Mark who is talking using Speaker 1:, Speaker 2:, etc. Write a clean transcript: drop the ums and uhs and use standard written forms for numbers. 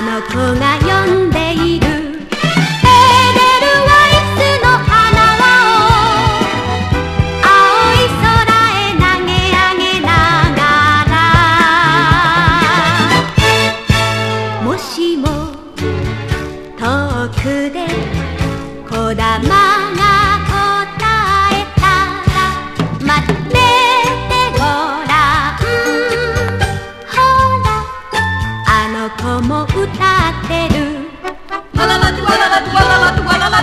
Speaker 1: の子が呼んでいる。エーデルワイスの花輪を青い空へ投げ上げながら、もしも遠くでこだまが答えたら待っててごらん。ほらあの子も歌ってる。
Speaker 2: わららわららわららわらら